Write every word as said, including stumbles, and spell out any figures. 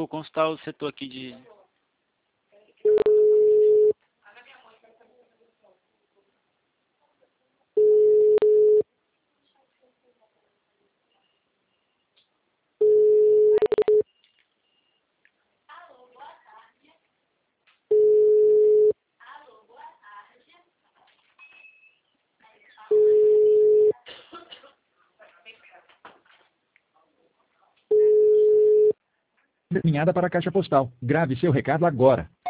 vou consultar o setor aqui de... Encaminhada para a caixa postal. Grave seu recado agora.